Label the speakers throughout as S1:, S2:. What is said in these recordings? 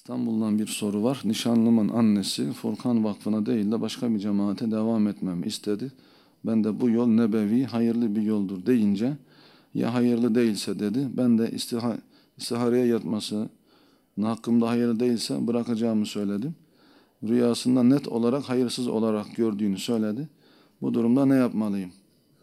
S1: İstanbul'dan bir soru var. Nişanlımın annesi Furkan Vakfı'na değil de başka bir cemaate devam etmemi istedi. Ben de bu yol nebevi, hayırlı bir yoldur deyince, ya hayırlı değilse dedi. Ben de istihareye yatması hakkımda hayırlı değilse bırakacağımı söyledim. Rüyasında net olarak hayırsız olarak gördüğünü söyledi. Bu durumda ne yapmalıyım?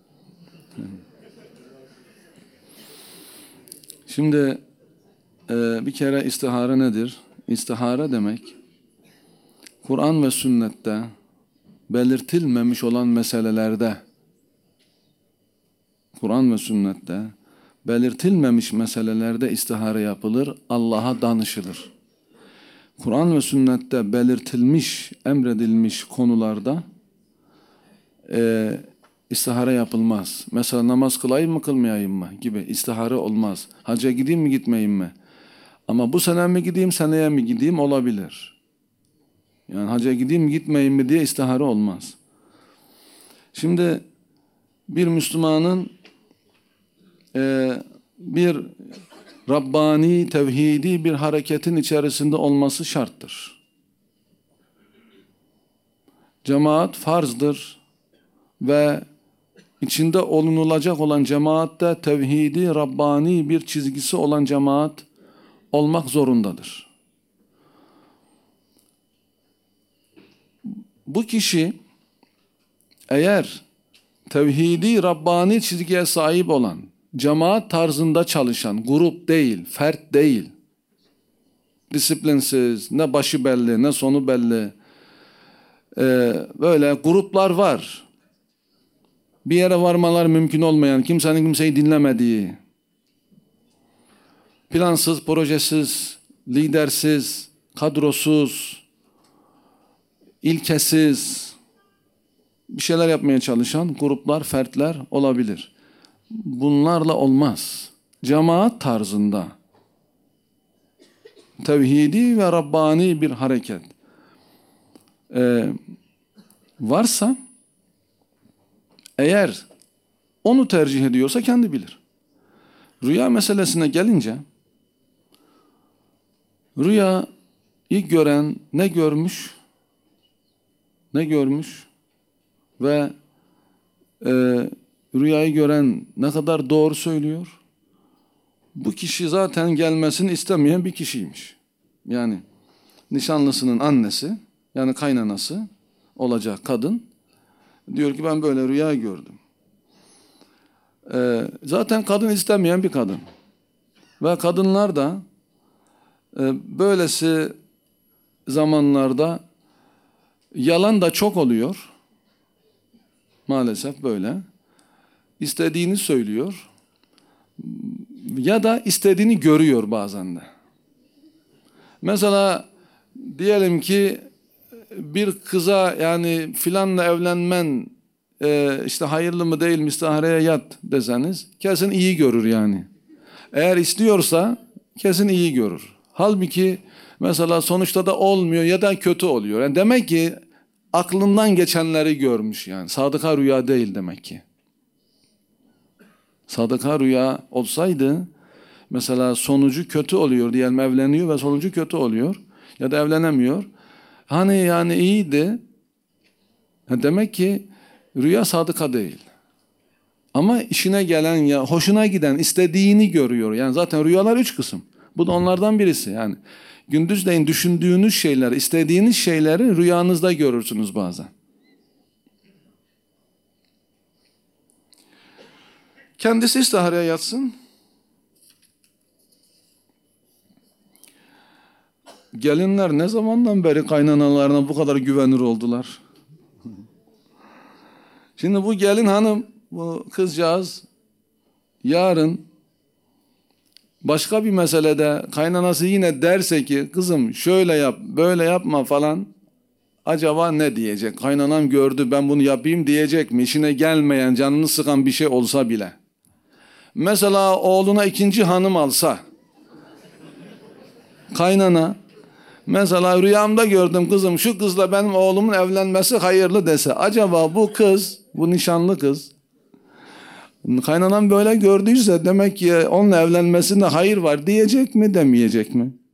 S1: Şimdi bir kere istihare nedir? İstihare demek, Kur'an ve sünnette belirtilmemiş olan meselelerde, Kur'an ve sünnette belirtilmemiş meselelerde istihare yapılır, Allah'a danışılır. Kur'an ve sünnette belirtilmiş, emredilmiş konularda istihare yapılmaz. Mesela namaz kılayım mı kılmayayım mı gibi istihare olmaz. Hacca gideyim mi gitmeyeyim mi? Ama bu sene mi gideyim, seneye mi gideyim olabilir. Yani hacca gideyim mi gitmeyeyim mi diye istihare olmaz. Şimdi bir Müslümanın bir Rabbani, tevhidi bir hareketin içerisinde olması şarttır. Cemaat farzdır ve içinde olunulacak olan cemaatte tevhidi, Rabbani bir çizgisi olan cemaat olmak zorundadır. Bu kişi eğer tevhidi, Rabbani çizgiye sahip olan, cemaat tarzında çalışan, grup değil, fert değil, disiplinsiz, ne başı belli, ne sonu belli, böyle gruplar var. Bir yere varmalar mümkün olmayan, kimsenin kimseyi dinlemediği, plansız, projesiz, lidersiz, kadrosuz, ilkesiz bir şeyler yapmaya çalışan gruplar, fertler olabilir. Bunlarla olmaz. Cemaat tarzında tevhidi ve Rabbani bir hareket varsa, eğer onu tercih ediyorsa kendi bilir. Rüya meselesine gelince, rüyayı gören ne görmüş ve rüyayı gören ne kadar doğru söylüyor? Bu kişi zaten gelmesini istemeyen bir kişiymiş. Yani nişanlısının annesi, yani kaynanası olacak kadın diyor ki ben böyle rüya gördüm. Zaten kadın istemeyen bir kadın. Ve kadınlar da böylesi zamanlarda yalan da çok oluyor. Maalesef böyle. İstediğini söylüyor. Ya da istediğini görüyor bazen de. Mesela diyelim ki bir kıza yani filanla evlenmen işte hayırlı mı değil mi istihareye yat deseniz kesin iyi görür yani. Eğer istiyorsa kesin iyi görür. Halbuki mesela sonuçta da olmuyor ya da kötü oluyor. Yani demek ki aklından geçenleri görmüş yani. Sadıka rüya değil demek ki. Sadıka rüya olsaydı mesela sonucu kötü oluyor diyelim, evleniyor ve sonucu kötü oluyor ya da evlenemiyor. Hani yani iyiydi. Demek ki rüya sadıka değil. Ama işine gelen ya hoşuna giden, istediğini görüyor. Yani zaten rüyalar 3 kısım. Bu da onlardan birisi. Yani gündüzleyin düşündüğünüz şeyler, istediğiniz şeyleri rüyanızda görürsünüz bazen. Kendisi istihareye yatsın. Gelinler ne zamandan beri kaynanalarına bu kadar güvenir oldular? Şimdi bu gelin hanım, bu kızcağız yarın başka bir meselede kaynanası yine derse ki kızım şöyle yap, böyle yapma falan, acaba ne diyecek? Kaynanam gördü ben bunu yapayım diyecek mi? İşine gelmeyen, canını sıkan bir şey olsa bile. Mesela oğluna 2. hanım alsa, kaynana, mesela rüyamda gördüm kızım şu kızla benim oğlumun evlenmesi hayırlı dese, acaba bu kız, bu nişanlı kız, kaynanam böyle gördüyse demek ki onunla evlenmesinde hayır var diyecek mi demeyecek mi?